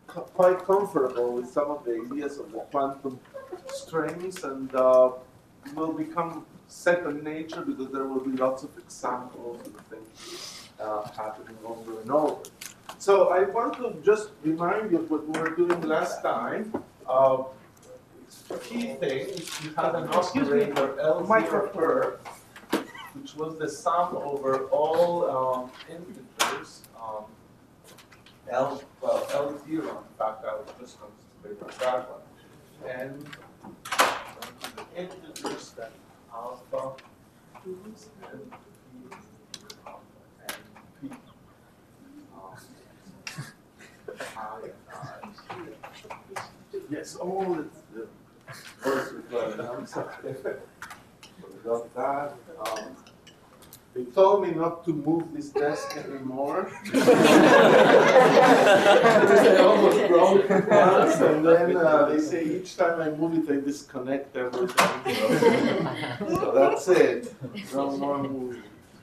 quite comfortable with some of the ideas of the quantum strings, and will become second nature because there will be lots of examples and things happening over and over. So I want to just remind you of what we were doing last time. Key thing is you had an operator L0 per, which was the sum over all integers. L0, in fact, I was just going to figure out that one. And the integers that alpha and p, I, yes, all it's first required. I'm sorry. Forgot that. They told me not to move this desk anymore. I almost broke it once, and then they say each time I move it, I disconnect everything. So that's it. No more moving.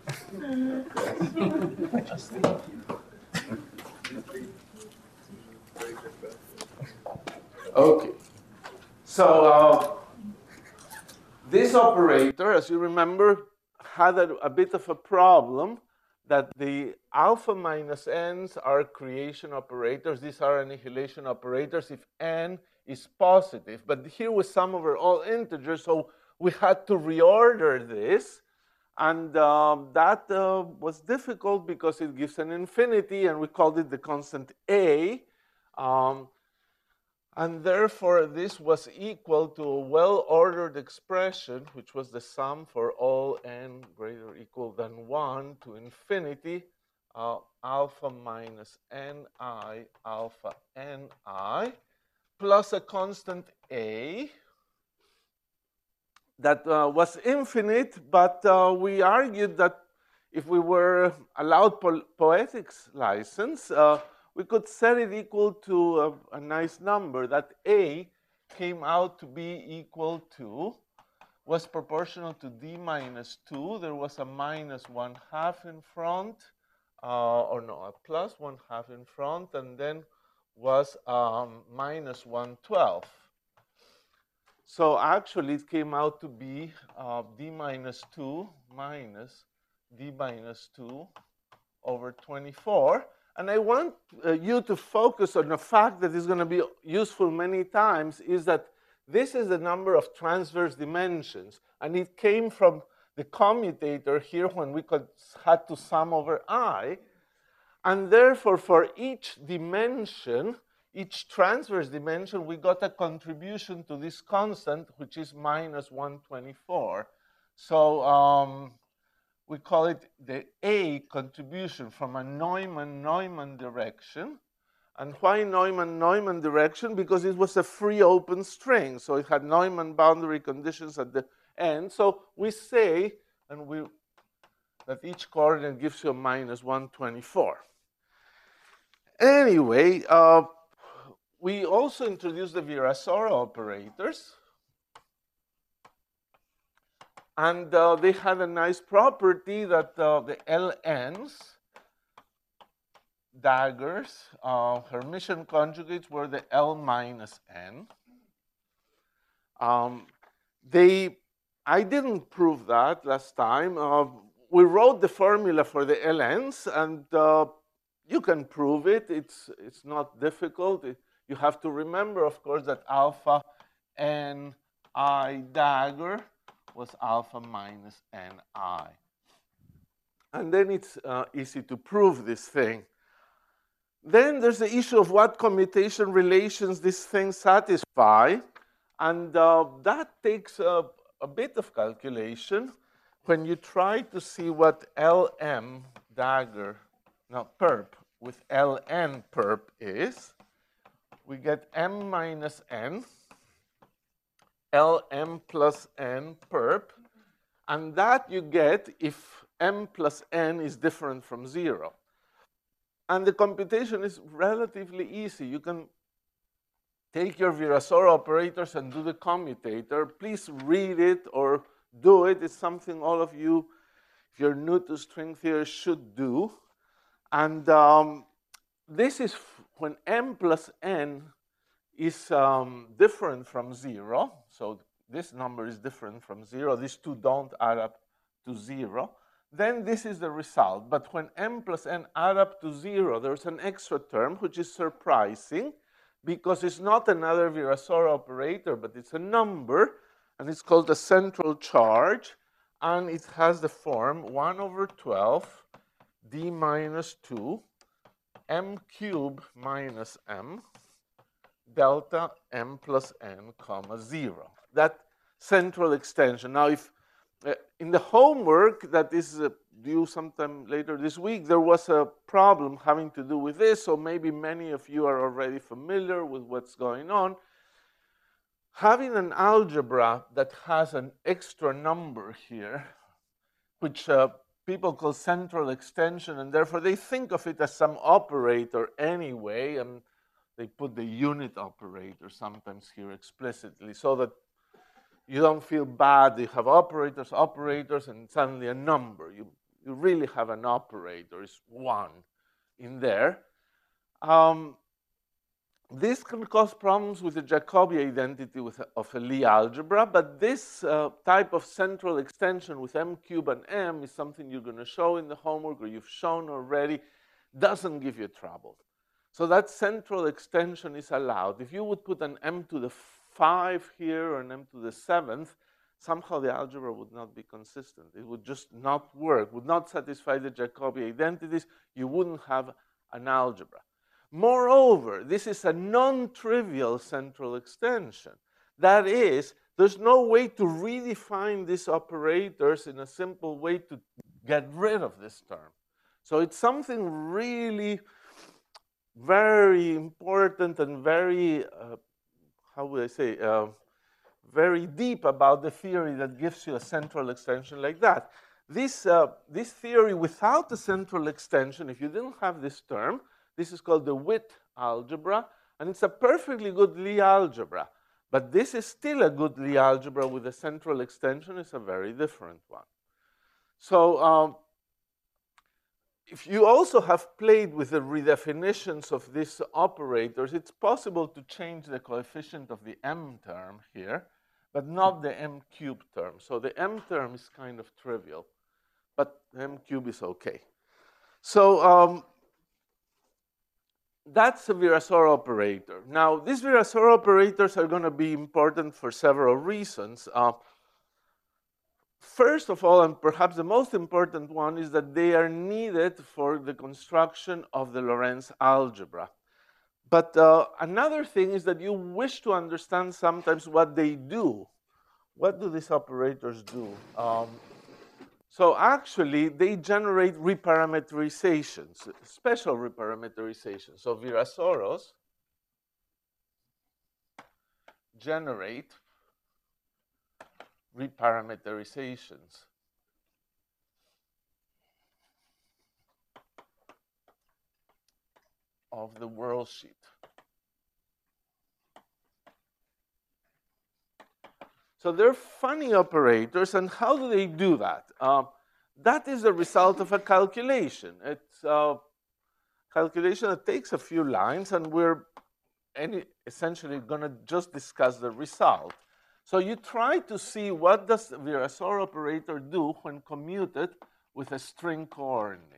Okay. So this operator, as you remember, had a bit of a problem that the alpha minus n's are creation operators. These are annihilation operators if n is positive. But here was sum over all integers, so we had to reorder this. And that was difficult because it gives an infinity, and we called it the constant a. And therefore, this was equal to a well-ordered expression, which was the sum for all n greater or equal than 1 to infinity, alpha minus ni alpha ni, plus a constant a that was infinite, but we argued that if we were allowed poetics license, we could set it equal to a nice number. That a came out to be equal to, was proportional to d minus 2. There was a minus 1/2 in front, or no, a plus 1/2 in front, and then was minus 1/12. So actually, it came out to be d minus 2 minus d minus 2 over 24. And I want you to focus on a fact that is going to be useful many times, is that this is the number of transverse dimensions. And it came from the commutator here when we had to sum over I. And therefore, for each dimension, each transverse dimension, we got a contribution to this constant, which is minus 124. So we call it the A contribution from a Neumann-Neumann direction. And why Neumann-Neumann direction? Because it was a free open string. So it had Neumann boundary conditions at the end. So we say that each coordinate gives you a minus 124. Anyway, we also introduced the Virasoro operators. And they had a nice property that the LNs, daggers, Hermitian conjugates were the L minus n. I didn't prove that last time. We wrote the formula for the LNs, and you can prove it. It's not difficult. You have to remember, of course, that alpha n I dagger was alpha minus ni. And then it's easy to prove this thing. Then there's the issue of what commutation relations these things satisfy. And that takes a bit of calculation. When you try to see what LM dagger, now perp, with Ln perp is, we get m minus n, Lm plus n perp, and that you get if m plus n is different from 0. And the computation is relatively easy. You can take your Virasoro operators and do the commutator. Please read it or do it. It's something all of you, if you're new to string theory, should do. And this is when m plus n is different from 0, so this number is different from 0, these two don't add up to 0, then this is the result. But when m plus n add up to 0, there's an extra term, which is surprising, because it's not another Virasoro operator, but it's a number, and it's called a central charge, and it has the form 1 over 12 d minus 2 m cubed minus m delta m plus n comma 0. That central extension. Now, if in the homework that is due sometime later this week, there was a problem having to do with this, so maybe many of you are already familiar with what's going on. Having an algebra that has an extra number here, which people call central extension, and therefore they think of it as some operator anyway, and they put the unit operator sometimes here explicitly so that you don't feel bad. You have operators, and suddenly a number. You really have an operator, it's 1 in there. This can cause problems with the Jacobi identity of a Lie algebra, but this type of central extension with m cubed and m is something you're going to show in the homework, or you've shown already, doesn't give you trouble. So that central extension is allowed. If you would put an m to the 5 here or an m to the 7th, somehow the algebra would not be consistent. It would just not work, would not satisfy the Jacobi identities. You wouldn't have an algebra. Moreover, this is a non-trivial central extension. That is, there's no way to redefine these operators in a simple way to get rid of this term. So it's something really very important and very, how would I say, very deep about the theory that gives you a central extension like that. This theory without the central extension, if you didn't have this term, this is called the Witt algebra, and it's a perfectly good Lie algebra. But this is still a good Lie algebra with a central extension. It's a very different one. So if you also have played with the redefinitions of these operators, it's possible to change the coefficient of the m term here, but not the m cubed term. So the m term is kind of trivial, but the m cubed is okay. So that's a Virasoro operator. Now, these Virasoro operators are going to be important for several reasons. First of all, and perhaps the most important one, is that they are needed for the construction of the Lorentz algebra. But another thing is that you wish to understand sometimes what they do. What do these operators do? So actually, they generate reparameterizations, special reparameterizations. So Virasoros generate reparameterizations. Of the world sheet. So they're funny operators, and how do they do that? That is the result of a calculation. It's a calculation that takes a few lines, and we're essentially going to just discuss the result. So you try to see what does the Virasoro operator do when commuted with a string coordinate,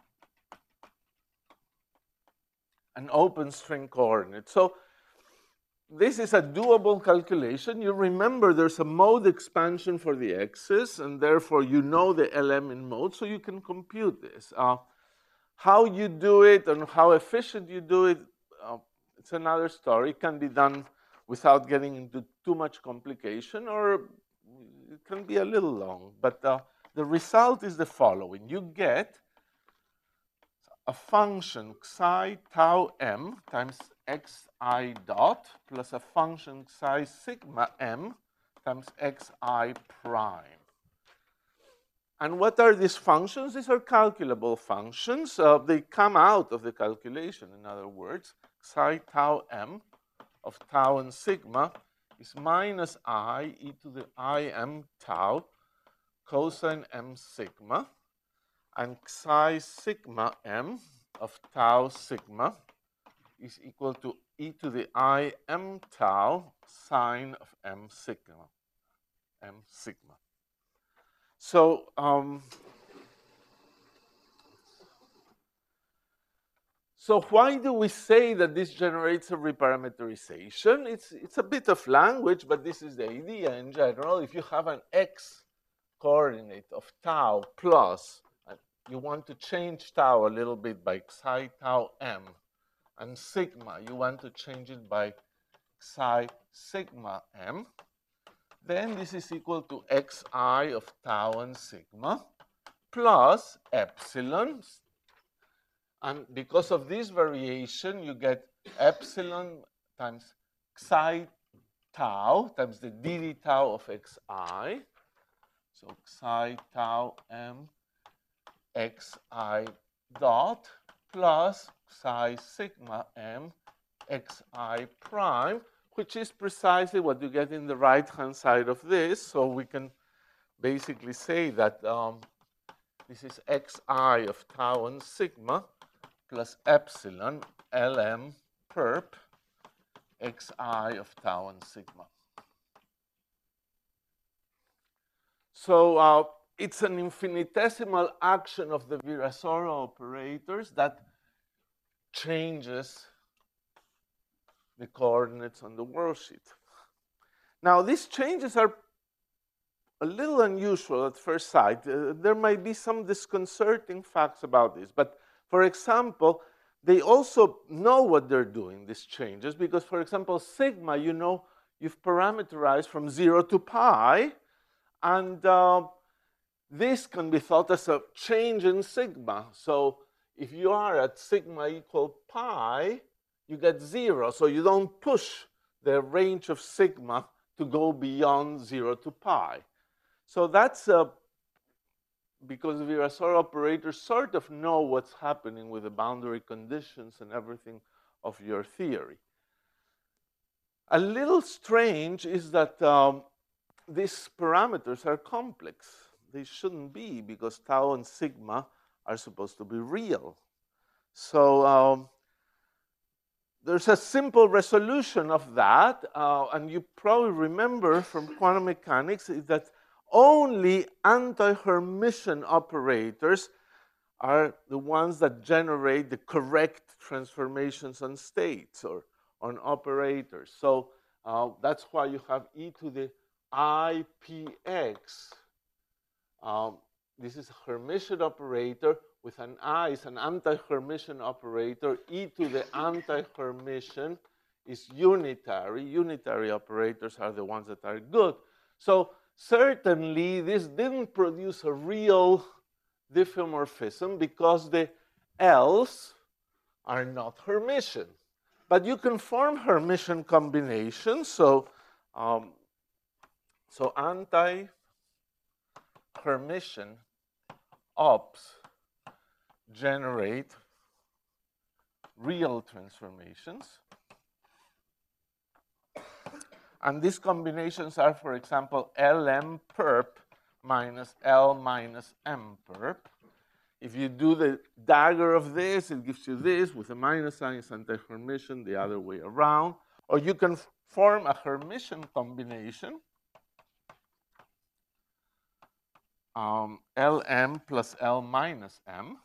an open string coordinate. So this is a doable calculation. You remember there's a mode expansion for the x's, and therefore you know the LM in mode, so you can compute this. How you do it and how efficient you do it, it's another story. It can be done without getting into too much complication, or it can be a little long. But the result is the following. You get a function psi tau m times xi dot plus a function psi sigma m times xi prime. And what are these functions? These are calculable functions. They come out of the calculation, in other words. Psi tau m of tau and sigma is minus I e to the I m tau cosine m sigma, and psi sigma m of tau sigma is equal to e to the I m tau sine of m sigma. M sigma. So so why do we say that this generates a reparameterization? It's a bit of language, but this is the idea in general. If you have an x coordinate of tau plus, and you want to change tau a little bit by psi tau m, and sigma, you want to change it by psi sigma m, then this is equal to xi of tau and sigma plus epsilon. And because of this variation, you get epsilon times psi tau times the dd tau of xi. So psi tau m xi dot plus psi sigma m xi prime, which is precisely what you get in the right-hand side of this. So we can basically say that this is xi of tau and sigma plus epsilon lm perp xi of tau and sigma. So it's an infinitesimal action of the Virasoro operators that changes the coordinates on the worldsheet. Now, these changes are a little unusual at first sight. There might be some disconcerting facts about this, but for example, they also know what they're doing, these changes, because, for example, sigma, you know, you've parameterized from 0 to pi, and this can be thought as a change in sigma. So if you are at sigma equal pi, you get 0. So you don't push the range of sigma to go beyond 0 to pi. So that's because Virasoro operators sort of know what's happening with the boundary conditions and everything of your theory. A little strange is that these parameters are complex. They shouldn't be, because tau and sigma are supposed to be real. So there's a simple resolution of that, and you probably remember from quantum mechanics is that only anti-Hermitian operators are the ones that generate the correct transformations on states or on operators. So that's why you have e to the IPX. This is a Hermitian operator with an I is an anti-Hermitian operator. E to the anti-Hermitian is unitary. Unitary operators are the ones that are good. So certainly this didn't produce a real diffeomorphism because the L's are not Hermitian. But you can form Hermitian combinations. So anti-Hermitian ops generate real transformations. And these combinations are, for example, Lm perp minus L minus M perp. If you do the dagger of this, it gives you this with a minus sign, it's anti-Hermitian, the other way around. Or you can form a Hermitian combination, Lm plus L minus M.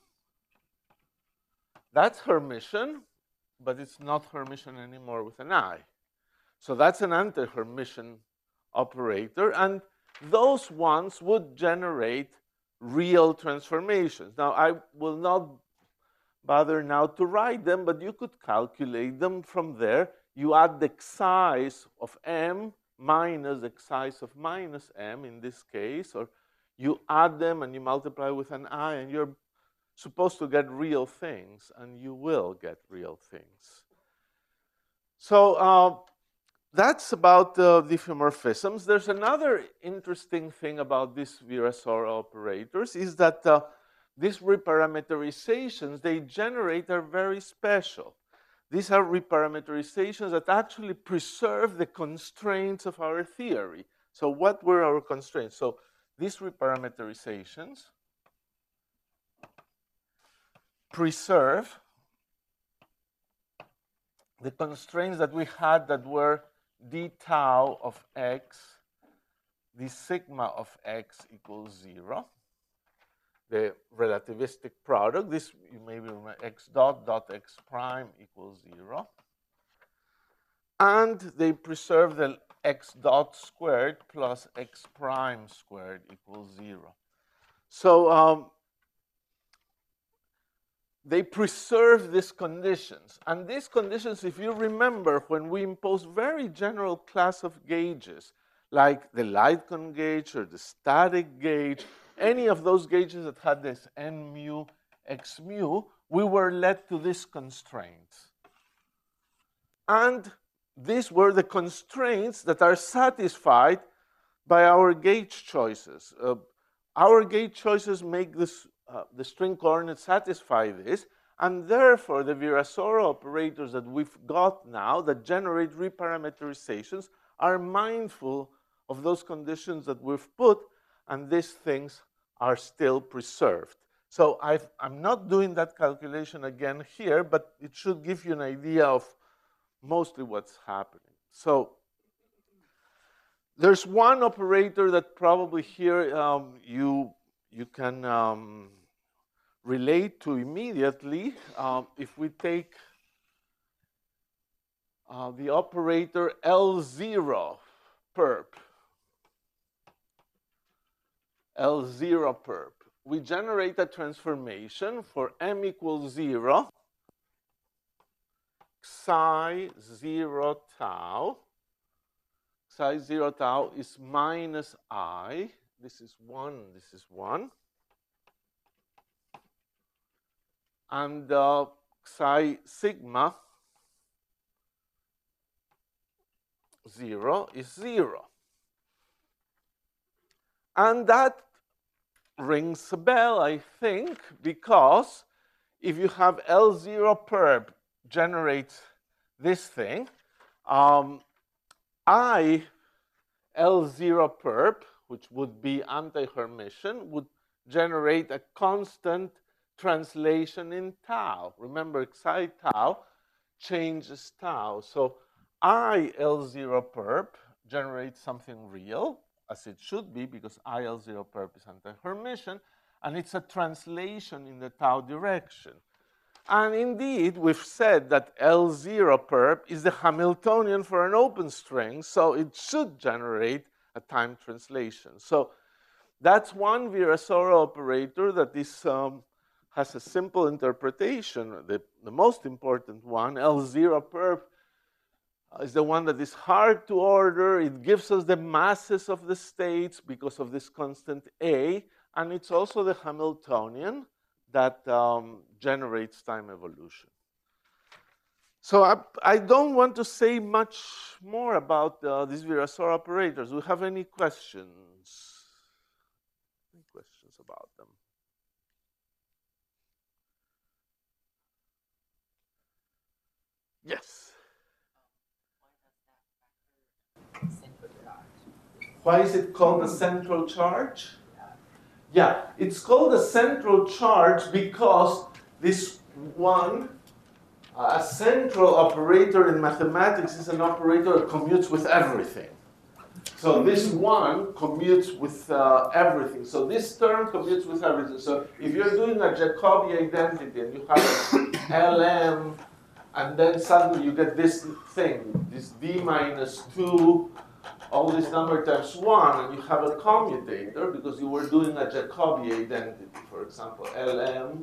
That's Hermitian, but it's not Hermitian anymore with an I. So that's an anti-Hermitian operator, and those ones would generate real transformations. Now, I will not bother now to write them, but you could calculate them from there. You add the size of M minus the size of minus M in this case, or you add them and you multiply with an I, and you're supposed to get real things, and you will get real things. So that's about diffeomorphisms. There's another interesting thing about these Virasoro operators is that these reparameterizations they generate are very special. These are reparameterizations that actually preserve the constraints of our theory. So what were our constraints? So these reparameterizations preserve the constraints that we had that were d tau of x, the sigma of x equals 0, the relativistic product. This, you may remember, x dot x prime equals 0. And they preserve the x dot squared plus x prime squared equals 0. So they preserve these conditions. And these conditions, if you remember, when we impose very general class of gauges, like the Lightcon gauge or the static gauge, any of those gauges that had this n mu, x mu, we were led to these constraints. And these were the constraints that are satisfied by our gauge choices. Our gauge choices make this, the string coordinates satisfy this, and therefore the Virasoro operators that we've got now that generate reparameterizations are mindful of those conditions that we've put, and these things are still preserved. So I'm not doing that calculation again here, but it should give you an idea of mostly what's happening. So there's one operator that probably here you can relate to immediately. If we take the operator L0 perp, L0 perp, we generate a transformation for m equals 0, psi 0 tau. Psi 0 tau is minus I. This is 1, this is 1. And psi sigma 0 is 0. And that rings a bell, I think, because if you have L0 perp generates this thing, I L0 perp, which would be anti-Hermitian, would generate a constant translation in tau. Remember, psi tau changes tau. So I L0 perp generates something real, as it should be, because I L0 perp is anti-Hermitian, and it's a translation in the tau direction. And indeed, we've said that L0 perp is the Hamiltonian for an open string, so it should generate a time translation. So that's one Virasoro operator that is, has a simple interpretation. The most important one, L0 perp, is the one that is hard to order. It gives us the masses of the states because of this constant A, and it's also the Hamiltonian that generates time evolution. So I don't want to say much more about these Virasoro operators. Do you have any questions? Any questions about them? Yes. Why is it called the central charge? Yeah, it's called the central charge because this one, a central operator in mathematics is an operator that commutes with everything. So this one commutes with everything. So this term commutes with everything. So if you're doing a Jacobi identity and you have LM, and then suddenly you get this thing, this D minus 2, all this number times 1, and you have a commutator because you were doing a Jacobi identity. For example, LM,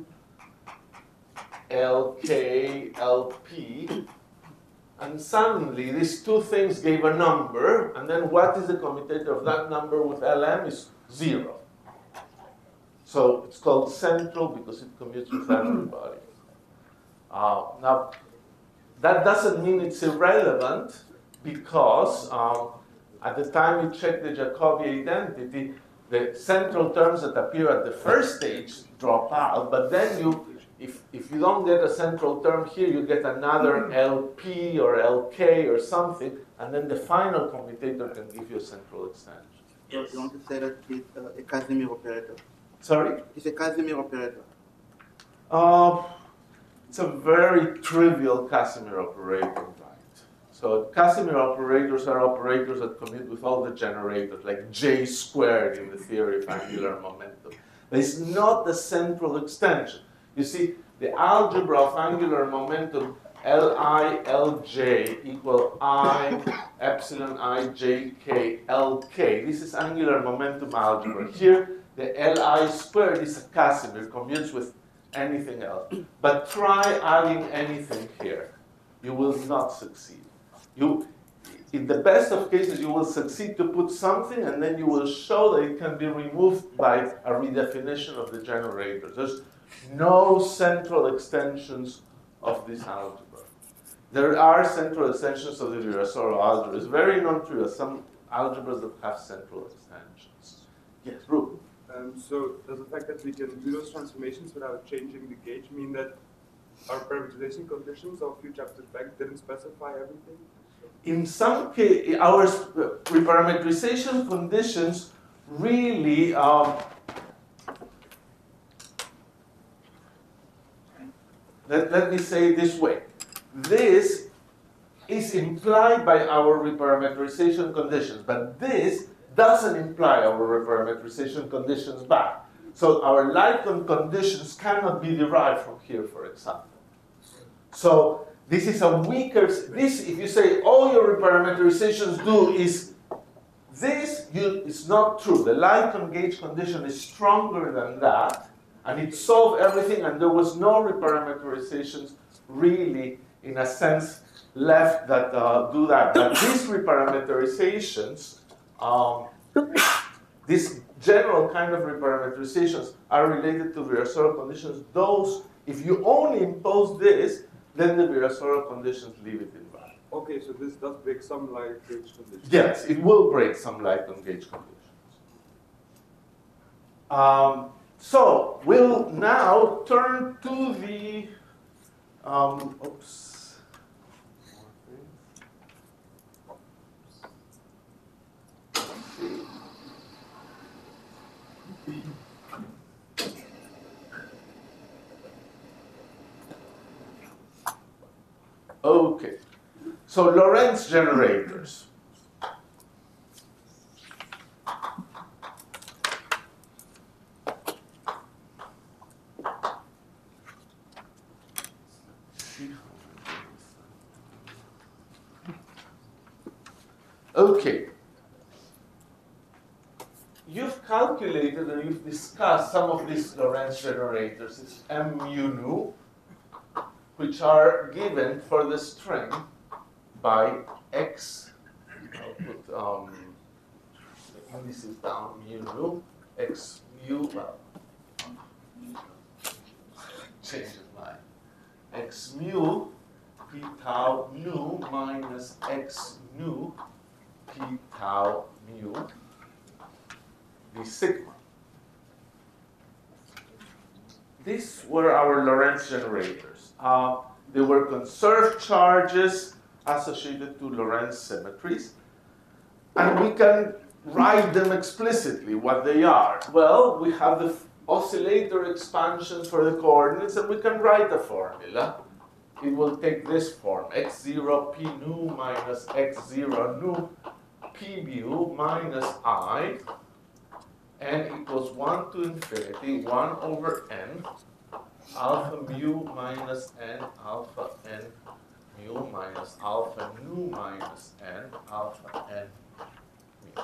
LK, LP. And suddenly these two things gave a number, and then what is the commutator of that number with LM is 0. So it's called central because it commutes with everybody. Now, that doesn't mean it's irrelevant because at the time you check the Jacobi identity, the central terms that appear at the first stage drop out, but then if you don't get a central term here, you get another LP or LK or something, and then the final commutator can give you a central extension. Yes. You want to say that it's a Casimir operator? Sorry? It's a Casimir operator. It's a very trivial Casimir operator, right? So Casimir operators are operators that commute with all the generators, like J squared in the theory of angular momentum. But it's not the central extension. You see, the algebra of angular momentum, Li Lj equal I epsilon I j k Lk. This is angular momentum algebra. Here, the Li squared is a Casimir, commutes with anything else. But try adding anything here. You will not succeed. In the best of cases, you will succeed to put something, and then you will show that it can be removed by a redefinition of the generator. There's no central extensions of this algebra. There are central extensions of the Virasoro algebra. It's very non-trivial. Some algebras that have central extensions. Yes, Ruben. So does the fact that we can do those transformations without changing the gauge mean that our parameterization conditions of a few chapters back didn't specify everything? In some cases, our reparametrization conditions really let me say it this way. This is implied by our reparametrization conditions, but this doesn't imply our reparametrization conditions back. So our Lycon conditions cannot be derived from here, for example. So this is a weaker, if you say all your reparameterizations do is this, it's not true. The Lycon gauge condition is stronger than that, and it solved everything, and there was no reparameterizations really, in a sense, left that do that. But these reparameterizations, these general kind of reparameterizations are related to Virasoro conditions. Those, if you only impose this, then the Virasoro conditions leave it invalid. Okay, so this does break some Lycon gauge conditions. Yes, it will break some Lycon gauge conditions. So we'll now turn to the Okay, so Lorentz generators. Okay, you've calculated and you've discussed some of these Lorentz generators. It's M mu nu, which are given for the string by x. I'll put the indices down, mu nu, x mu, well, changes my x mu, p tau nu minus x nu, p tau mu, the sigma. These were our Lorentz generators. They were conserved charges associated to Lorentz symmetries. And we can write them explicitly, what they are. Well, we have the oscillator expansions for the coordinates, and we can write a formula. It will take this form, x0 p nu minus x0 nu p mu minus I, n equals 1 to infinity, 1 over n, alpha mu minus n, alpha n mu minus alpha nu minus n, alpha n mu.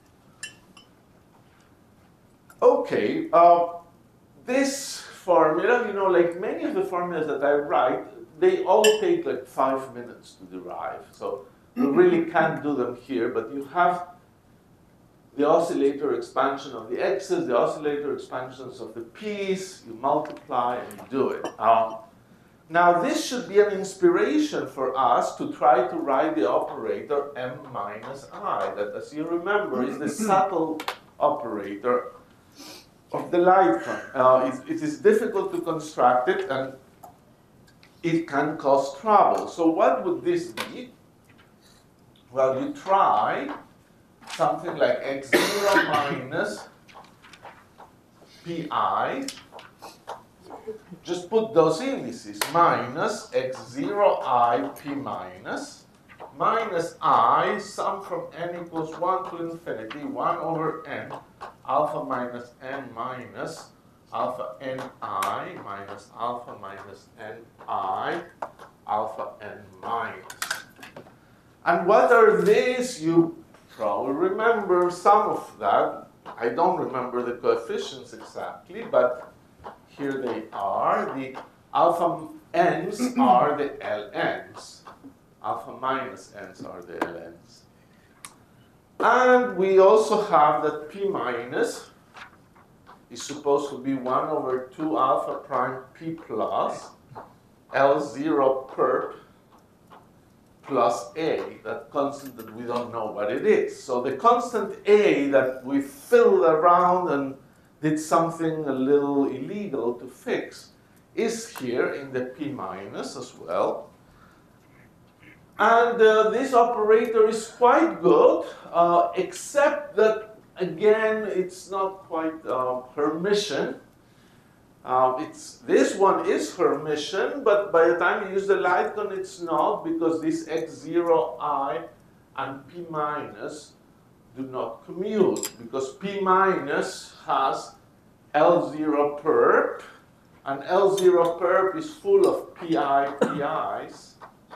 Okay, this formula, like many of the formulas that I write, they all take like 5 minutes to derive. So we really can't do them here, but you have the oscillator expansion of the x's, the oscillator expansions of the p's, you multiply and you do it. Now this should be an inspiration for us to try to write the operator m minus I, that, as you remember, is the subtle operator of the Lycon. It is difficult to construct it, and it can cause trouble. So what would this be? Well, you try something like x0 minus pi just put those indices, minus x0I p minus I, sum from n equals 1 to infinity, 1 over n, alpha minus n minus alpha ni minus alpha minus ni, alpha n minus. And what are these? You probably remember some of that. I don't remember the coefficients exactly, but here they are. The alpha n's are the ln's. Alpha minus n's are the ln's. And we also have that p minus is supposed to be 1 over 2 alpha prime p plus L0 perp plus a, that constant that we don't know what it is. So the constant a that we filled around and did something a little illegal to fix is here in the p minus as well. And this operator is quite good, except that, again, it's not quite Hermitian. This one is Hermitian, but by the time you use the Lightcon, it's not, because this x0i and p minus do not commute, because p minus has L0 perp, and L0 perp is full of pi's.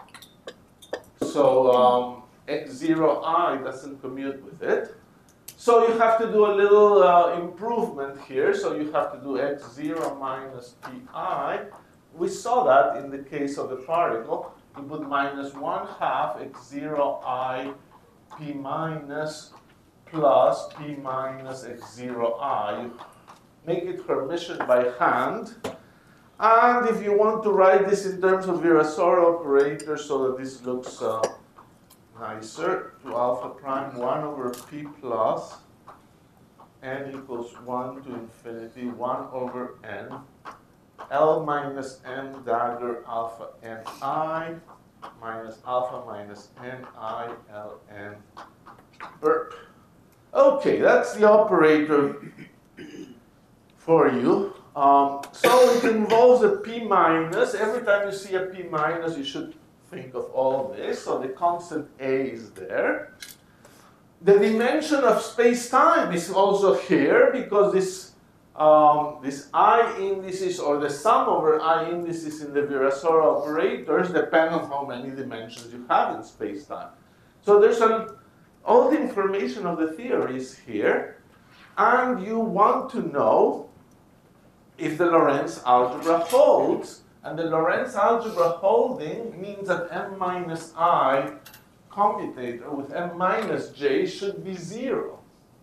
So x0i doesn't commute with it. So you have to do a little improvement here. So you have to do x0 minus pi. We saw that in the case of the particle. You put minus 1/2 x0i p minus plus p minus x0i. You make it Hermitian by hand. And if you want to write this in terms of Virasoro operator so that this looks nicer, to alpha prime 1 over p plus n equals 1 to infinity 1 over n L minus n dagger alpha ni minus alpha minus ni ln burp. Okay, that's the operator for you. So it involves a p minus. Every time you see a p minus, you should think of all this. So the constant a is there. The dimension of space-time is also here, because this I indices, or the sum over I indices in the Virasoro operators, depend on how many dimensions you have in space-time. So there's all the information of the theory is here, and you want to know if the Lorentz algebra holds. And the Lorentz algebra holding means that m minus I commutator with m minus j should be 0.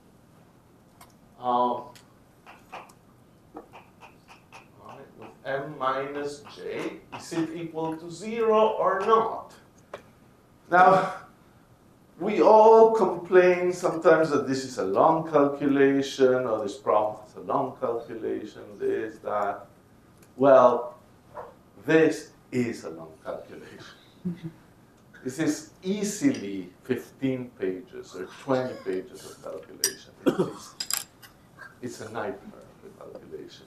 With m minus j, is it equal to 0 or not? Now, we all complain sometimes that this is a long calculation, or this problem is a long calculation, this, that. Well, this is a long calculation. This is easily 15 pages or 20 pages of calculation. It's a nightmare of calculation.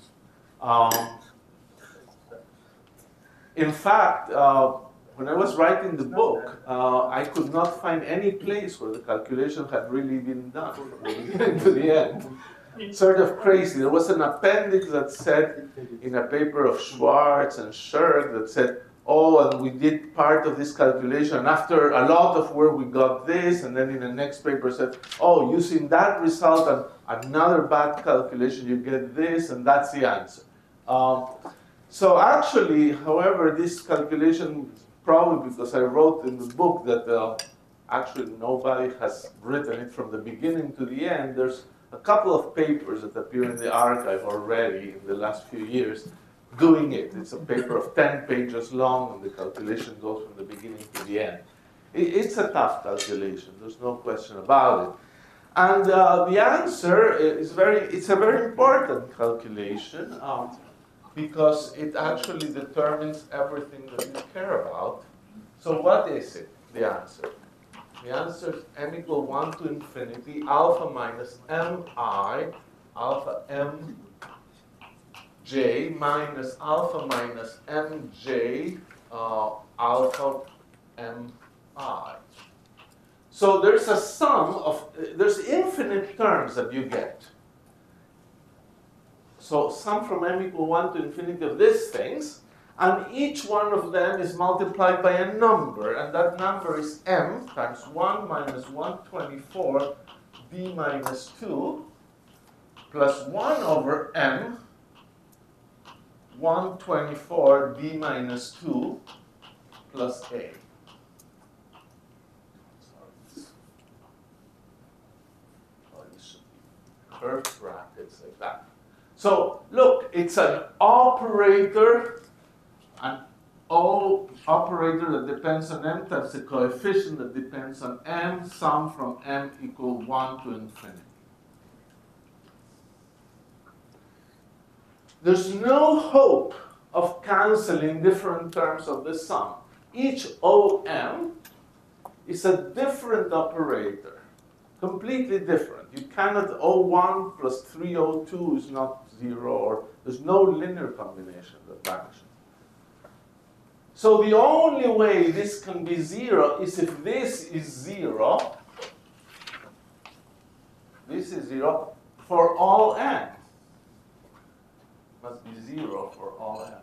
In fact, when I was writing the book, I could not find any place where the calculation had really been done from the beginning to the end. Sort of crazy. There was an appendix that said, in a paper of Schwartz and Shirk, that said, oh, and we did part of this calculation, and after a lot of work we got this, and then in the next paper said, oh, using that result and another bad calculation, you get this, and that's the answer. So actually, however, this calculation, probably because I wrote in the book that actually nobody has written it from the beginning to the end, there's a couple of papers that appear in the archive already in the last few years doing it. It's a paper of 10 pages long, and the calculation goes from the beginning to the end. It's a tough calculation, there's no question about it. And the answer is it's a very important calculation because it actually determines everything that you care about. So what is it, the answer? The answer is m equal 1 to infinity alpha minus mi alpha m j minus alpha minus mj alpha mi. So there's a sum of, there's infinite terms that you get. So sum from m equal 1 to infinity of these things, and each one of them is multiplied by a number, and that number is m times 1 minus 124 d minus 2 plus 1 over m 124 d minus 2 plus a. Curved brackets like that. So look, it's an operator, an O operator that depends on m times the coefficient that depends on m, sum from m equal 1 to infinity. There's no hope of canceling different terms of the sum. Each OM is a different operator, completely different. You cannot, O1 plus 3O2 is not 0, or there's no linear combination that vanishes. So the only way this can be 0 is if this is 0. This is 0 for all n. Must be 0 for all n.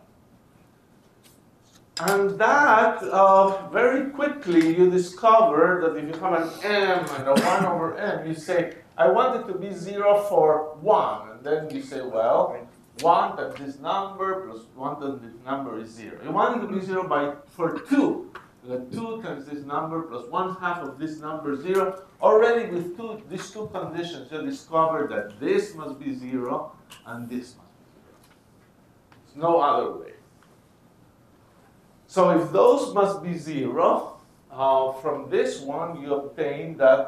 And that, very quickly, you discover that if you have an m and a 1 over m, you say, I want it to be 0 for 1. And then you say, well, 1 times this number plus 1 times this number is 0. You want it to be 0 for 2. That 2 times this number plus 1/2 of this number 0. Already with these two conditions, you discover that this must be 0 and this must be 0. There's no other way. So if those must be 0, from this one you obtain that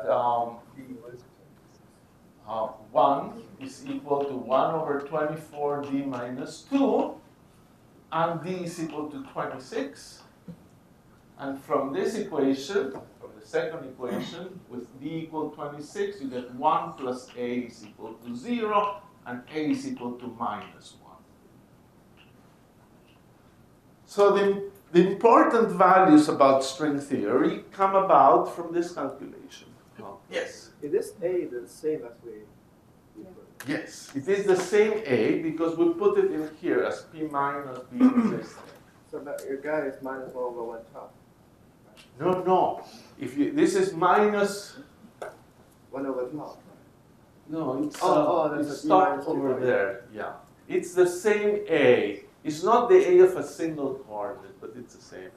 1 is equal to 1 over 24 d minus 2, and d is equal to 26. And from this equation, from the second equation, with d equal 26, you get 1 plus a is equal to 0, and a is equal to minus 1. So the important values about string theory come about from this calculation. Yes? Is this A the same as we put? Yes, it is the same a because we put it in here as p minus b existing. So that your guy is minus 1 over 1 top. No, no. If you, this is minus. 1 over top. No, it's that's it's a stuck minus over 2. there. Yeah, it's the same a. It's not the a of a single coordinate, but it's the same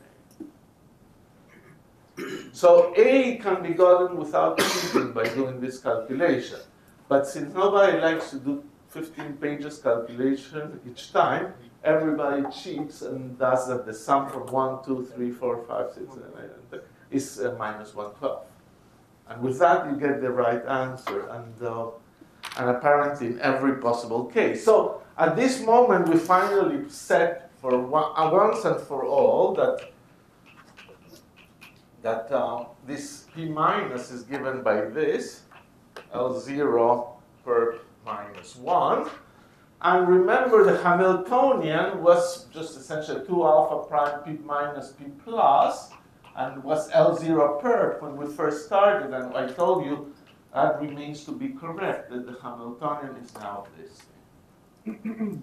a. So a can be gotten without cheating by doing this calculation. But since nobody likes to do 15 pages calculation each time, everybody cheats and does that the sum from 1, 2, 3, 4, 5, 6, 7, 8 is minus 112. And with that, you get the right answer, and apparently in every possible case. So at this moment, we finally set for once and for all that this p minus is given by this, L0 per minus 1. And remember, the Hamiltonian was just essentially 2 alpha prime p minus p plus, and was L0 perp when we first started. And I told you that remains to be correct, that the Hamiltonian is now this thing.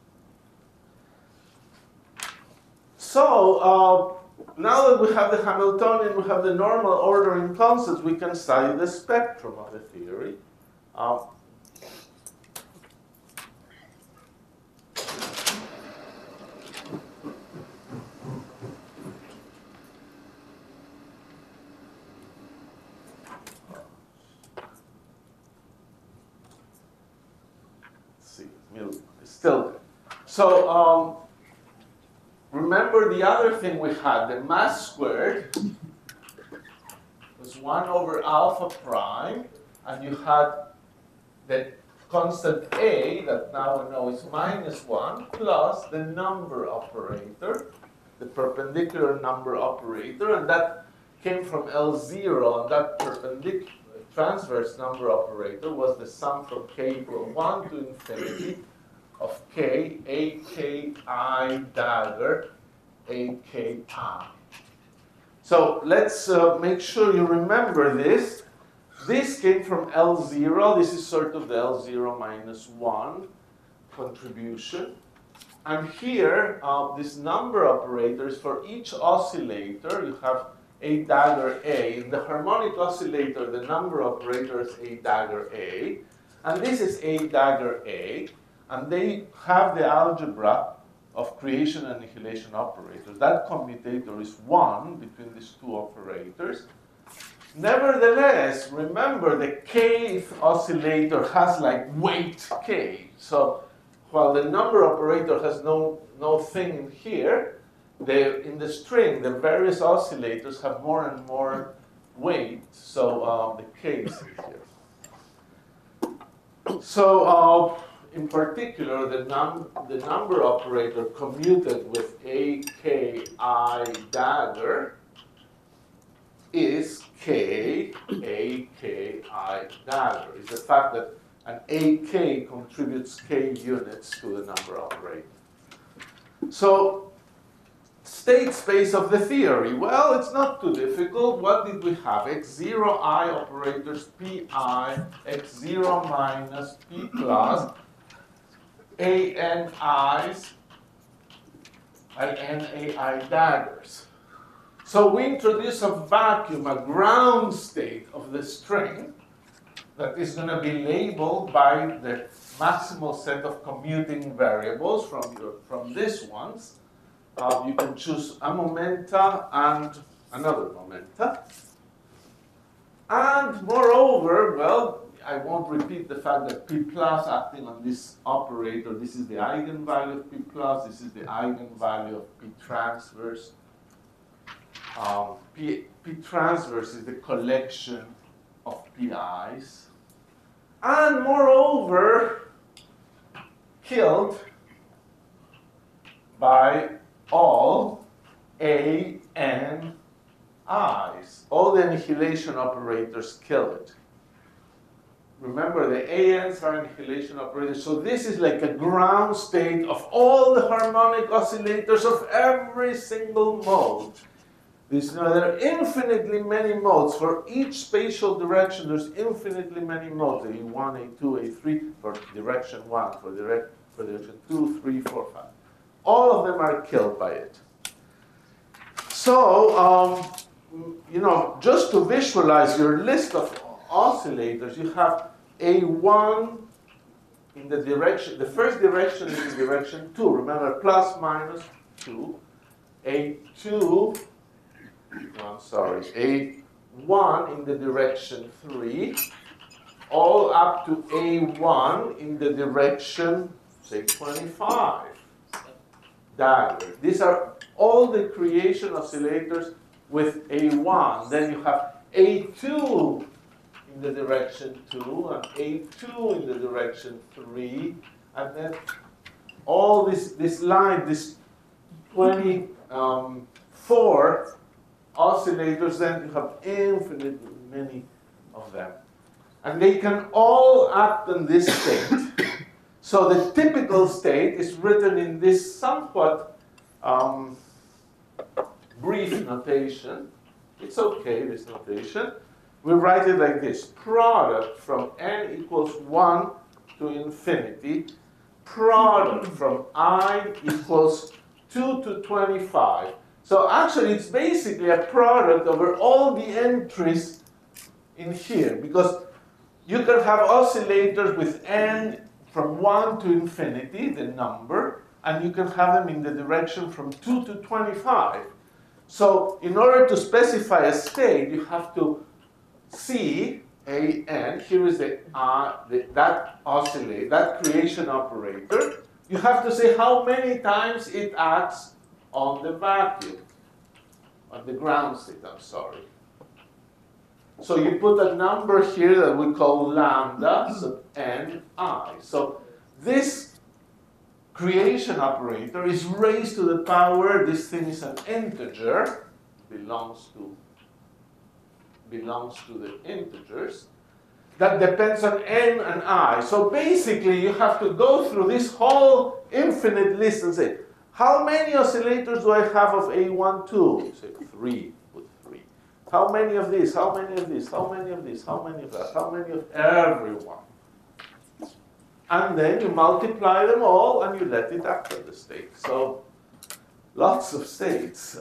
So now that we have the Hamiltonian, we have the normal ordering constants, we can study the spectrum of the theory. Still there. So remember the other thing we had, the mass squared was 1 over alpha prime, and you had the constant a that now we know is minus 1 plus the number operator, the perpendicular number operator, and that came from L0, and that perpendicular transverse number operator was the sum from k equal 1 to infinity of k, aki dagger, aki. So let's make sure you remember this. This came from L0. This is sort of the L0 minus 1 contribution. And here, this number operators for each oscillator, you have A dagger A. In the harmonic oscillator, the number operator is A dagger A. And this is A dagger A. And they have the algebra of creation and annihilation operators. That commutator is 1 between these two operators. Nevertheless, remember the kth oscillator has like weight k. So while the number operator has no thing in here, in the string, the various oscillators have more and more weight. So the k is here. So in particular, the number operator commuted with aki dagger is k aki dagger. It's the fact that an ak contributes k units to the number operator. So, state space of the theory. Well, it's not too difficult. What did we have? x0 I operators pi, x0 minus p plus, an i's, and nai daggers. So we introduce a vacuum, a ground state of the string that is going to be labeled by the maximal set of commuting variables from these ones. You can choose a momenta and another momenta. And moreover, well, I won't repeat the fact that P plus acting on this operator, this is the eigenvalue of P plus, this is the eigenvalue of P transverse. P transverse is the collection of PIs. And moreover, killed by all A, N, I's. All the annihilation operators kill it. Remember, the ANs are annihilation operators. So this is like a ground state of all the harmonic oscillators of every single mode. There are infinitely many modes. For each spatial direction, there's infinitely many modes. A1, A2, A3 for direction 1, for direction 2, 3, 4, 5. All of them are killed by it. So, just to visualize your list of oscillators, you have A1 in the direction, the first direction is in direction 2. Remember, plus, minus 2. A2, A1 in the direction 3, all up to A1 in the direction, say, 25. Dagger. These are all the creation oscillators with A1. Then you have A2 in the direction 2, and A2 in the direction 3, and then all this line, this 24 oscillators, then you have infinitely many of them. And they can all act in this state. So the typical state is written in this somewhat brief notation. It's okay, this notation. We write it like this. Product from n equals 1 to infinity. Product from I equals 2 to 25. So actually, it's basically a product over all the entries in here. Because you can have oscillators with n from 1 to infinity, the number, and you can have them in the direction from 2 to 25. So in order to specify a state, you have to see an, here is that oscillate, that creation operator. You have to say how many times it acts on the vacuum, on the ground state, I'm sorry. So you put a number here that we call lambda sub n I. So this creation operator is raised to the power, this thing is an integer, belongs to the integers. that depends on n and I. So basically, you have to go through this whole infinite list and say, how many oscillators do I have of A12? You say 3, put 3. How many of this? How many of this? How many of this? How many of that? How many of everyone? And then you multiply them all and you let it act on the state. So lots of states.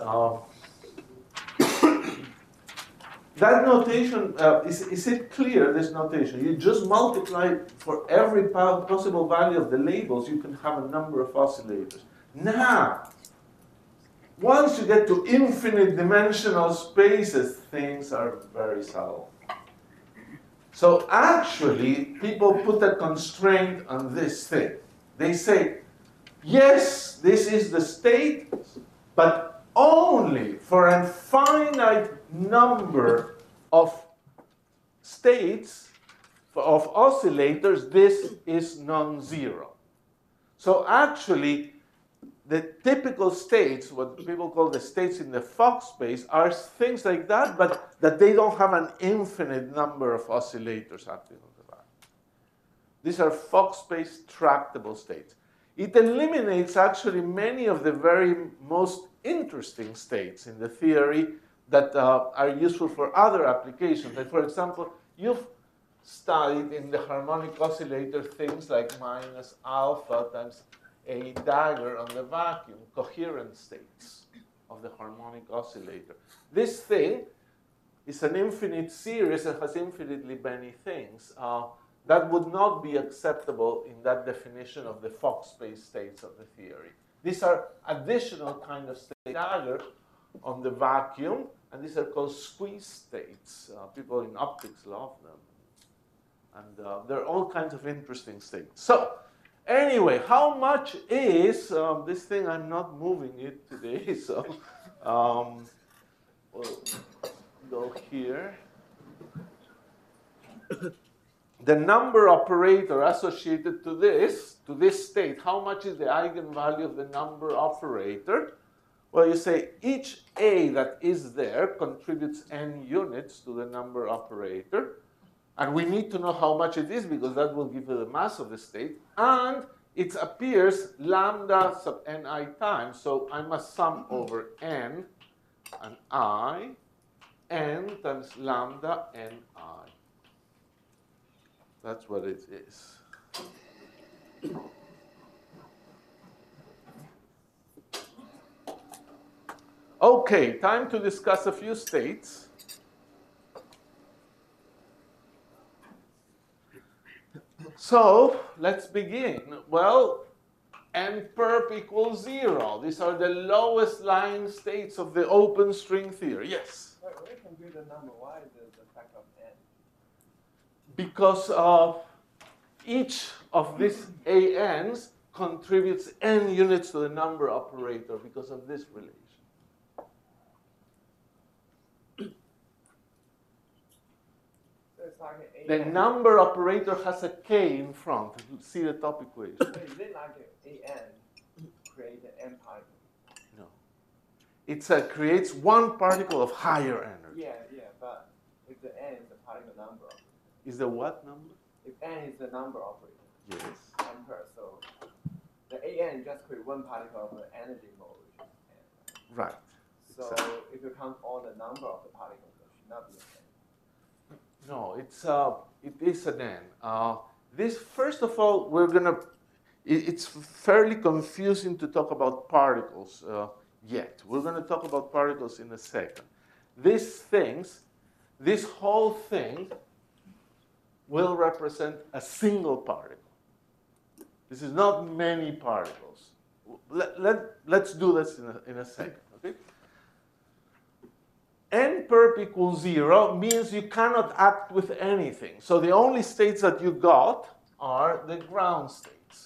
That notation, is it clear, this notation? You just multiply for every possible value of the labels, you can have a number of oscillators. Now, once you get to infinite dimensional spaces, things are very subtle. So actually, people put a constraint on this thing. They say, yes, this is the state, but only for a finite number of states, of oscillators, this is non-zero. So actually, the typical states, what people call the states in the Fock space, are things like that, but that they don't have an infinite number of oscillators acting on the back. These are Fock space tractable states. It eliminates actually many of the very most interesting states in the theory that are useful for other applications. Like, for example, you've studied in the harmonic oscillator things like minus alpha times a dagger on the vacuum, coherent states of the harmonic oscillator. This thing is an infinite series and has infinitely many things. That would not be acceptable in that definition of the Fock space states of the theory. These are additional kind of state dagger on the vacuum, and these are called squeeze states. People in optics love them. And there are all kinds of interesting states. So, anyway, how much is this thing? I'm not moving it today, so we'll go here. The number operator associated to this state, how much is the eigenvalue of the number operator? Well, you say each A that is there contributes n units to the number operator. And we need to know how much it is because that will give you the mass of the state. And it appears lambda sub ni times. So I must sum over n and I, n times lambda ni. That's what it is. Okay, time to discuss a few states. So let's begin. Well, n perp equals 0. These are the lowest lying states of the open string theory. Yes? When you compute the number, why the factor of n? Because each of these ANs contributes n units to the number operator because of this relation. So it's like an The an. number operator has a k in front. See the top equation. So is it like an create an n particle? No. It creates one particle of higher energy. Yeah, but if the n is the particle number, Is the what number? if n is the number operator, Yes. n per, so the an just create one particle of the energy mode, which is n. Right. So if you count all the number of the particles, it should not be an n. No, it is an n. This, first of all, we're gonna. It's fairly confusing to talk about particles yet. We're gonna talk about particles in a second. This whole thing will represent a single particle. This is not many particles. Let's do this in a second, okay? N perp equals 0 means you cannot act with anything. So the only states that you got are the ground states.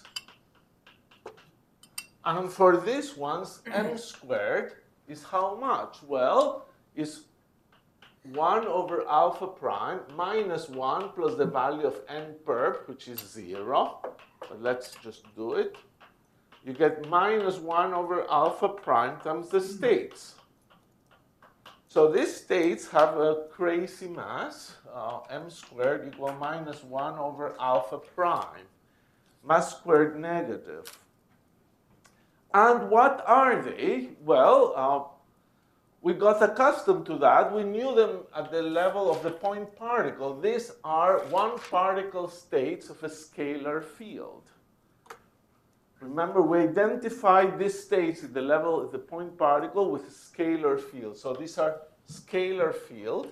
And for these ones, m squared is how much? Well, it's 1 over alpha prime minus 1 plus the value of n perp, which is 0. But let's just do it. You get minus 1 over alpha prime times the states. So these states have a crazy mass, m squared equal minus 1 over alpha prime, mass squared negative. And what are they? Well, we got accustomed to that. We knew them at the level of the point particle. These are one particle states of a scalar field. Remember, we identified these states at the level of the point particle with a scalar field. So these are scalar field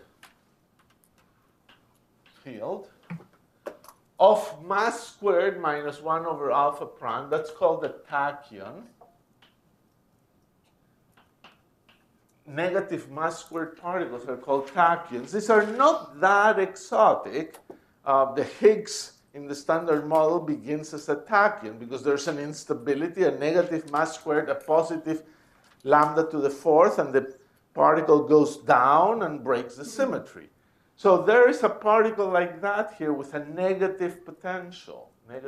of mass squared minus 1 over alpha prime. That's called a tachyon. Negative mass squared particles are called tachyons. These are not that exotic. The Higgs in the Standard Model begins as a tachyon because there's an instability, a negative mass squared, a positive lambda to the fourth, and the particle goes down and breaks the symmetry. So there is a particle like that here with a negative potential, and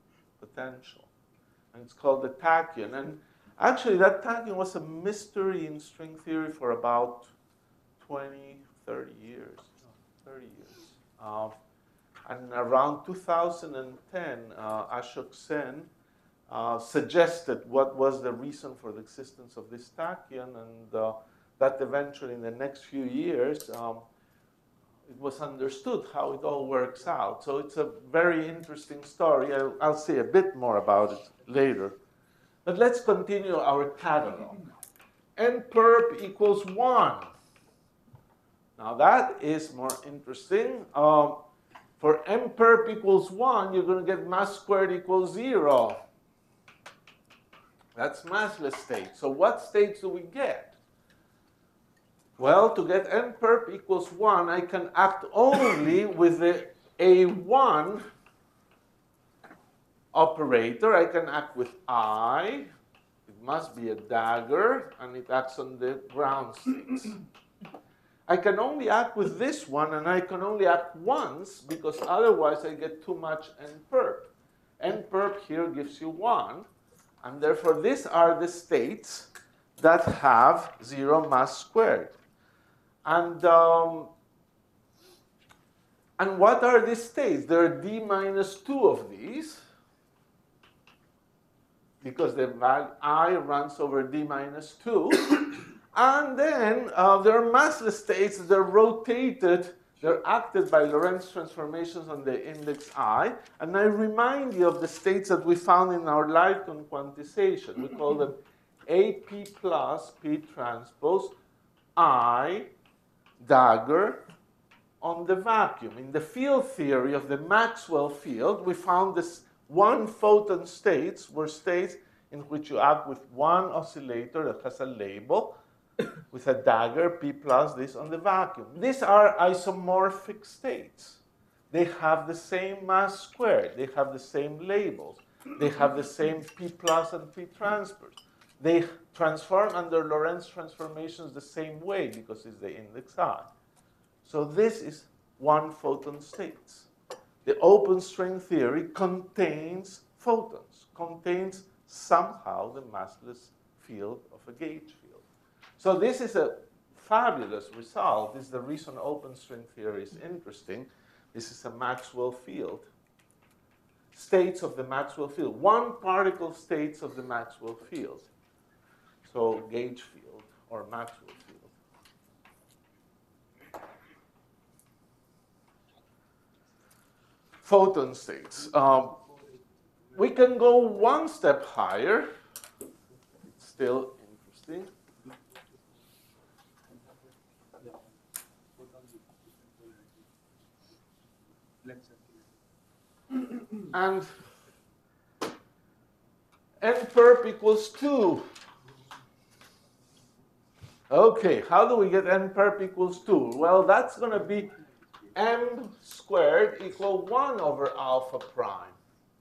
it's called the tachyon. And actually, that tachyon was a mystery in string theory for about 20, 30 years. And around 2010, Ashok Sen suggested what was the reason for the existence of this tachyon, and that eventually, in the next few years, it was understood how it all works out. So it's a very interesting story. I'll say a bit more about it later. But let's continue our catalog. N perp equals 1. Now that is more interesting. For n perp equals 1, you're going to get mass squared equals 0. That's massless state. So what states do we get? Well, to get n perp equals 1, I can act only with the A1 operator. I can act with I. It must be a dagger, and it acts on the ground states. I can only act with this one, and I can only act once, because otherwise I get too much n perp. N perp here gives you 1, and therefore these are the states that have 0 mass squared. And what are these states? There are d minus 2 of these, because the value I runs over d minus 2. And then there are massless states. They're rotated. They're acted by Lorentz transformations on the index I. And I remind you of the states that we found in our Lighton quantization. We call them AP plus P transpose I dagger on the vacuum. In the field theory of the Maxwell field, we found this one photon states were states in which you act with one oscillator that has a label with a dagger, P plus this on the vacuum. These are isomorphic states. They have the same mass squared. They have the same labels. They have the same P plus and P transpose. They transform under Lorentz transformations the same way because it's the index I. So this is one photon states. The open string theory contains photons, contains somehow the massless field of a gauge field. So this is a fabulous result. This is the reason open string theory is interesting. This is a Maxwell field. States of the Maxwell field. One particle states of the Maxwell field. So gauge field or Maxwell field. Photon states. We can go one step higher. It's still interesting. And n perp equals 2. Okay, how do we get n perp equals 2? Well, that's going to be m squared equal 1 over alpha prime.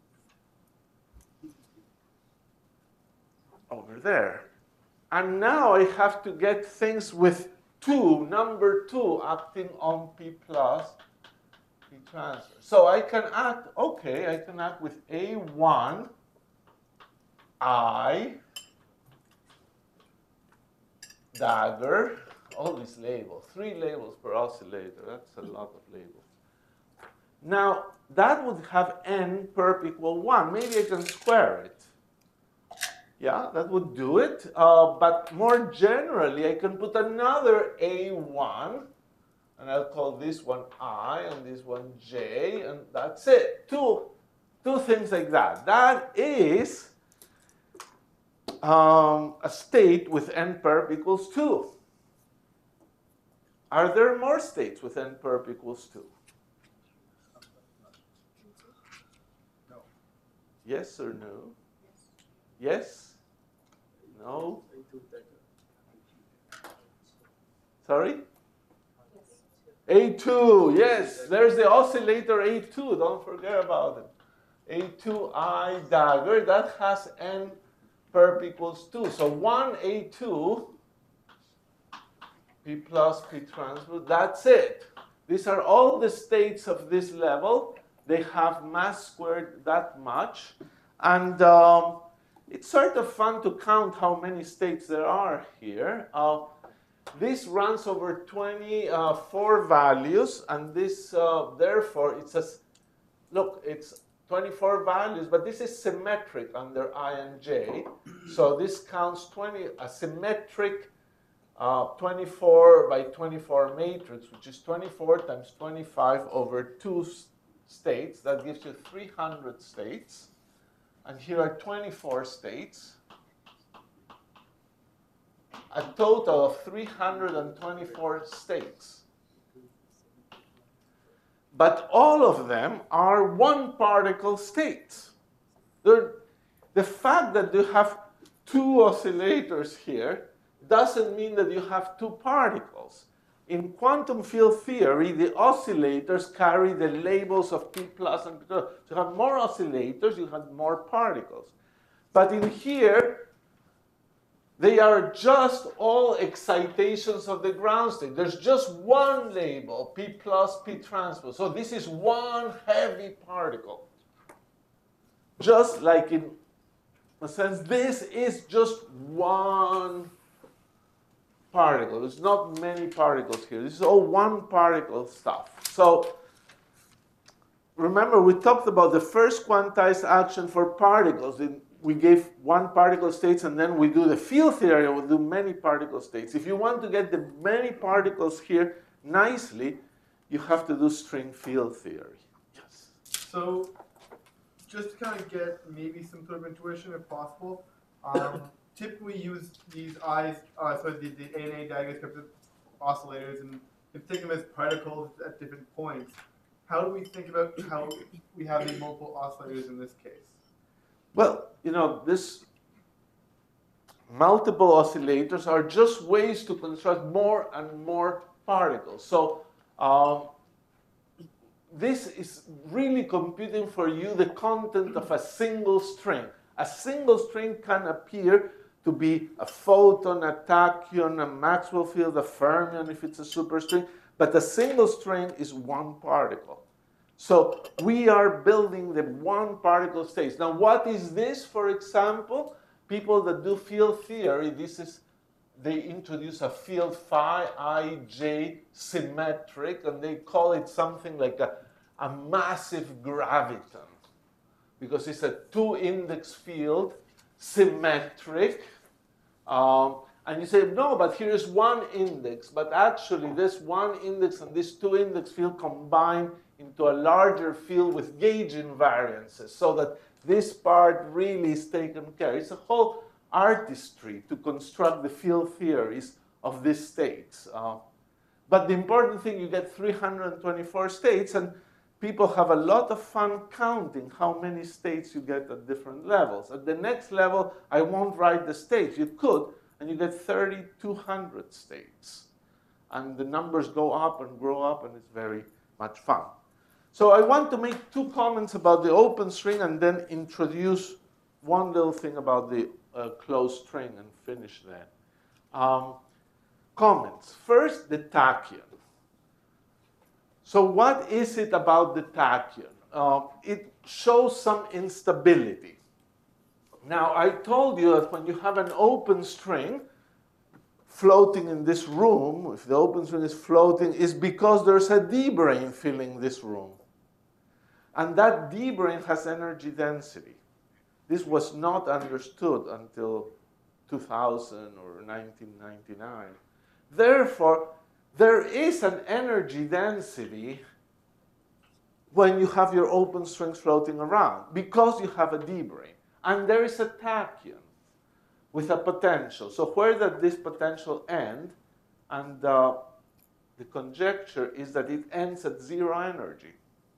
Over there. And now I have to get things with 2, number 2, acting on P plus P transfer. So I can act, okay, I can act with A1, I, dagger, all these labels, 3 labels per oscillator. That's a lot of labels. Now, that would have n perp equal 1. Maybe I can square it. Yeah, that would do it. But more generally, I can put another A1, and I'll call this one I and this one J, and that's it. Two things like that. That is a state with n perp equals 2. Are there more states with n perp equals 2? No. Yes or no? Yes? No? Sorry? A2, yes. There's the oscillator A2. Don't forget about it. A2I dagger, that has n perp equals 2. So 1 A2, P plus P transpose, that's it. These are all the states of this level. They have mass squared that much. And it's sort of fun to count how many states there are here. This runs over 24 values, and this, therefore, it's look, it's 24 values, but this is symmetric under I and J. So this counts a symmetric 24 by 24 matrix, which is 24 times 25 over 2 states. That gives you 300 states. And here are 24 states. A total of 324 states. But all of them are one particle states. The fact that you have 2 oscillators here doesn't mean that you have 2 particles. In quantum field theory, the oscillators carry the labels of P plus and P plus. So you have more oscillators, you have more particles. But in here, they are just all excitations of the ground state. There's just one label, P plus P transpose. So this is one heavy particle. Just like in a sense, this is just one particle. There's not many particles here. This is all one particle stuff. So remember, we talked about the first quantized action for particles. We gave one particle states, and then we do the field theory, and we do many particle states. If you want to get the many particles here nicely, you have to do string field theory. Yes. So just to kind of get maybe some sort of intuition, if possible, typically use these I's, the A and A daggers, oscillators, and think of them as particles at different points. How do we think about how we have these multiple oscillators in this case? Well, this multiple oscillators are just ways to construct more and more particles. So this is really computing for you the content of a single string. A single string can appear to be a photon, a tachyon, a Maxwell field, a fermion if it's a superstring, but a single string is one particle. So we are building the one particle states. Now, what is this, for example? People that do field theory, they introduce a field phi ij symmetric, and they call it something like a massive graviton, because it's a 2-index field, symmetric. And you say, no, but here is one index. But actually, this one index and this 2-index field combine into a larger field with gauge invariances, so that this part really is taken care. It's a whole artistry to construct the field theories of these states. But the important thing, you get 324 states, and people have a lot of fun counting how many states you get at different levels. At the next level, I won't write the states. You could, and you get 3,200 states. And the numbers go up and grow up, and it's very much fun. So I want to make 2 comments about the open string and then introduce one little thing about the closed string and finish that. Comments. First, the tachyon. So what is it about the tachyon? It shows some instability. Now, I told you that when you have an open string, floating in this room, if the open string is floating, is because there's a D brane filling this room. And that D brane has energy density. This was not understood until 2000 or 1999. Therefore, there is an energy density when you have your open strings floating around because you have a D brane. And there is a tachyon with a potential. So where does this potential end? And the conjecture is that it ends at zero energy.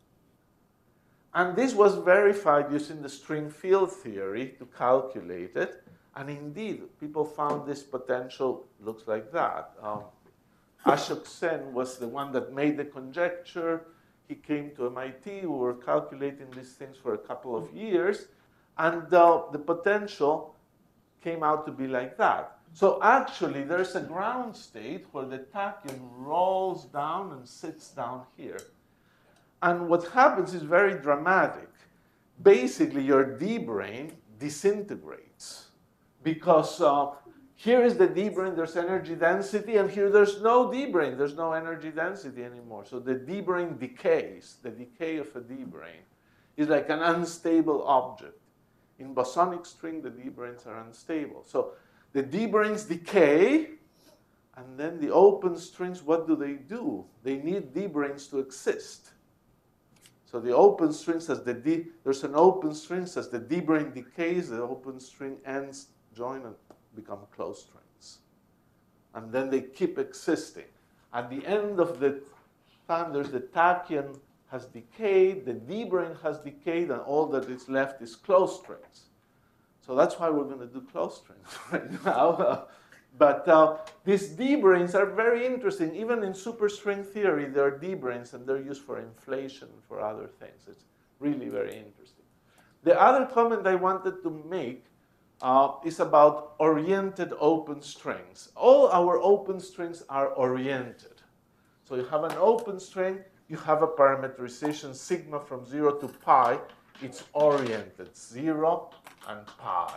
And this was verified using the string field theory to calculate it. And indeed, people found this potential looks like that. Ashok Sen was the one that made the conjecture. He came to MIT. We were calculating these things for a couple of years. And the potential came out to be like that. So actually, there's a ground state where the tachyon rolls down and sits down here. And what happens is very dramatic. Basically, your D brane disintegrates because here is the D brane, there's energy density, and here there's no D brane, there's no energy density anymore. So the D brane decays. The decay of a D brane is like an unstable object. In bosonic string, the D branes are unstable. So the D branes decay, and then the open strings, what do? They need D branes to exist. So the open strings, there's an open string, as the D brane decays, the open string ends, join, and become closed strings. And then they keep existing. At the end of the time, there's the tachyon has decayed, the D brane has decayed, and all that is left is closed strings. So that's why we're going to do closed strings right now. But these D branes are very interesting. Even in superstring theory, there are D branes, and they're used for inflation and for other things. It's really very interesting. The other comment I wanted to make is about oriented open strings. All our open strings are oriented. So you have an open string, you have a parameterization sigma from 0 to pi. It's oriented, 0 and pi.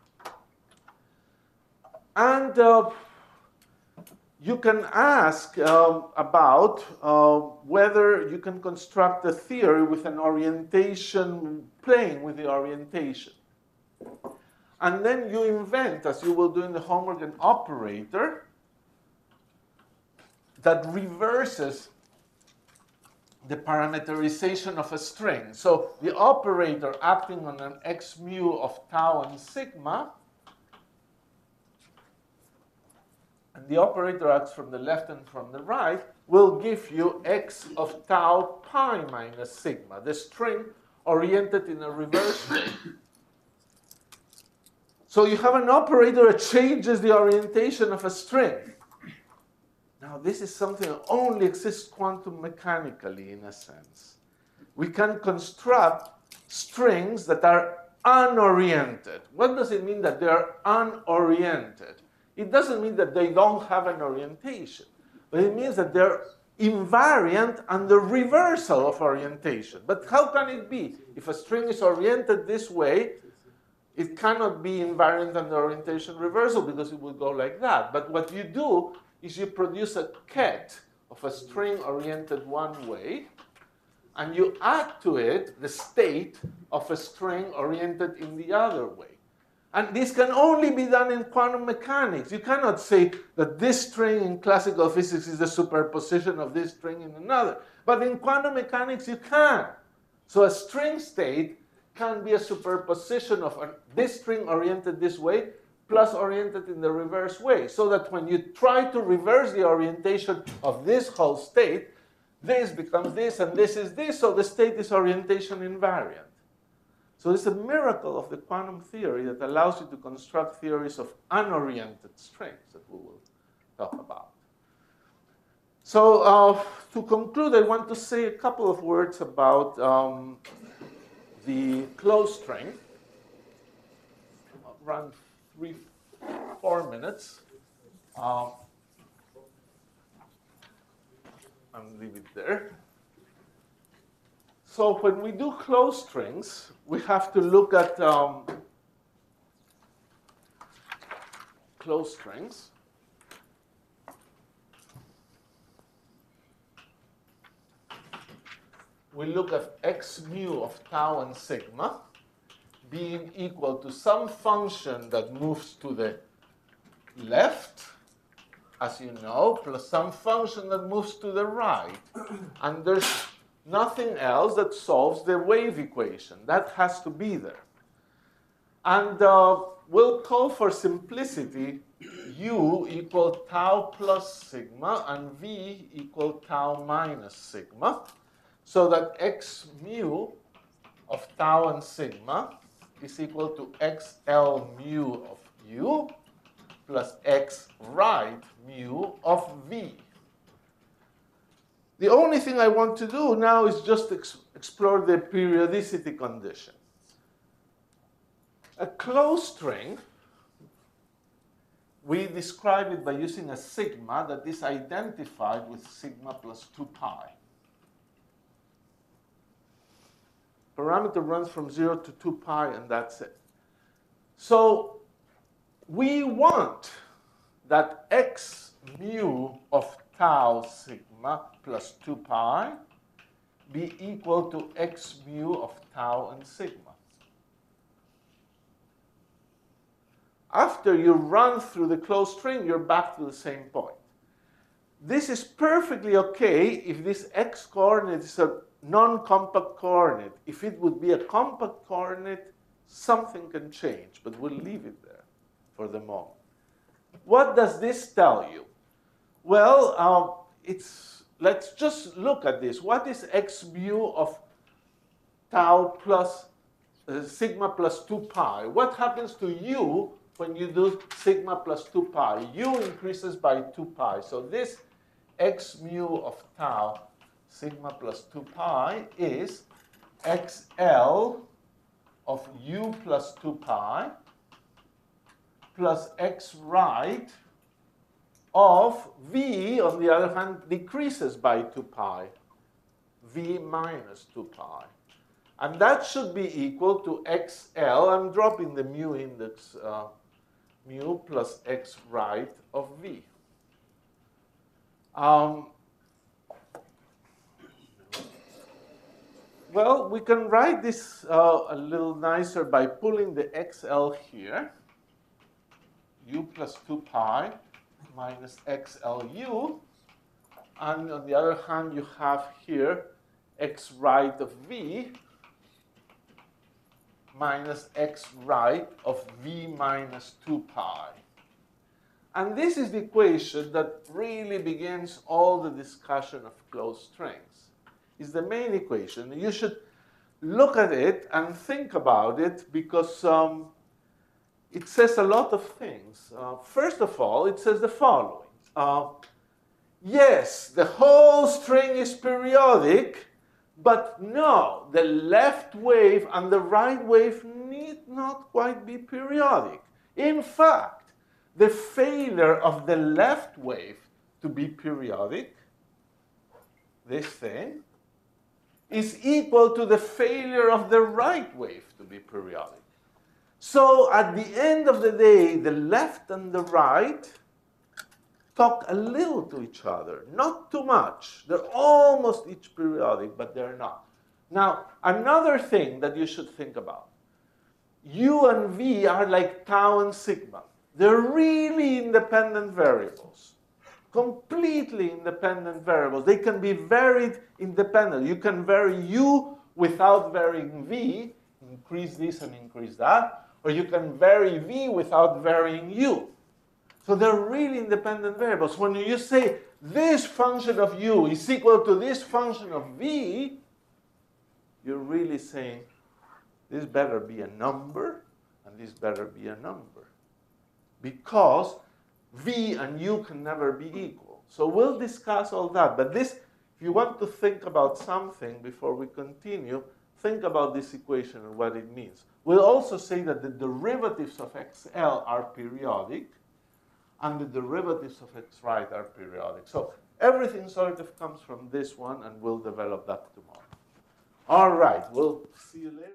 And you can ask about whether you can construct a theory with an orientation, playing with the orientation. And then you invent, as you will do in the homework, an operator that reverses the parameterization of a string. So the operator acting on an x mu of tau and sigma, and the operator acts from the left and from the right, will give you x of tau pi minus sigma, the string oriented in a reverse way. So you have an operator that changes the orientation of a string. Now, this is something that only exists quantum mechanically, in a sense. We can construct strings that are unoriented. What does it mean that they are unoriented? It doesn't mean that they don't have an orientation, but it means that they're invariant under reversal of orientation. But how can it be? If a string is oriented this way, it cannot be invariant under orientation reversal because it would go like that. But what you do is you produce a ket of a string oriented one way, and you add to it the state of a string oriented in the other way. And this can only be done in quantum mechanics. You cannot say that this string in classical physics is the superposition of this string in another. But in quantum mechanics, you can. So a string state can be a superposition of this string oriented this way plus oriented in the reverse way. So that when you try to reverse the orientation of this whole state, this becomes this and this is this. So the state is orientation invariant. So it's a miracle of the quantum theory that allows you to construct theories of unoriented strings that we will talk about. So to conclude, I want to say a couple of words about the closed string. Around 3-4 minutes. I'll leave it there. So when we do closed strings, we have to look at closed strings. we look at x mu of tau and sigma being equal to some function that moves to the left, as you know, plus some function that moves to the right. And there's nothing else that solves the wave equation. That has to be there. And we'll call for simplicity u equal tau plus sigma and v equal tau minus sigma, so that x mu of tau and sigma is equal to xl mu of u plus x right mu of v. The only thing I want to do now is just explore the periodicity condition. A closed string, we describe it by using a sigma that is identified with sigma plus 2 pi. Parameter runs from 0 to 2 pi, and that's it. So we want that x mu of tau sigma plus 2 pi be equal to x mu of tau and sigma. After you run through the closed string, you're back to the same point. This is perfectly okay if this x coordinate is a non-compact coordinate. If it would be a compact coordinate, something can change, but we'll leave it there for the moment. What does this tell you? Well, let's just look at this. What is x mu of tau plus sigma plus 2 pi? What happens to u when you do sigma plus 2 pi? U increases by 2 pi. So this x mu of tau sigma plus 2 pi is xl of u plus 2 pi plus x right of v, on the other hand, decreases by 2 pi, v minus 2 pi. And that should be equal to xl. I'm dropping the mu index, mu plus x right of v. Well, we can write this a little nicer by pulling the xl here, u plus 2 pi minus xlu, and on the other hand, you have here x right of v minus x right of v minus 2 pi. And this is the equation that really begins all the discussion of closed strings. It's the main equation. You should look at it and think about it because it says a lot of things. First of all, it says the following. Yes, the whole string is periodic, but no, the left wave and the right wave need not quite be periodic. In fact, the failure of the left wave to be periodic, this thing, is equal to the failure of the right wave to be periodic. So at the end of the day, the left and the right talk a little to each other, not too much. They're almost each periodic, but they're not. Now, another thing that you should think about. U and V are like tau and sigma. They're really independent variables, completely independent variables. They can be varied independently. You can vary U without varying V, increase this and increase that, or you can vary V without varying U. So they're really independent variables. When you say this function of U is equal to this function of V, you're really saying this better be a number and this better be a number. Because V and U can never be equal. So we'll discuss all that. But this, if you want to think about something before we continue, think about this equation and what it means. We'll also say that the derivatives of XL are periodic and the derivatives of x right are periodic. So everything sort of comes from this one, and we'll develop that tomorrow. All right, we'll see you later.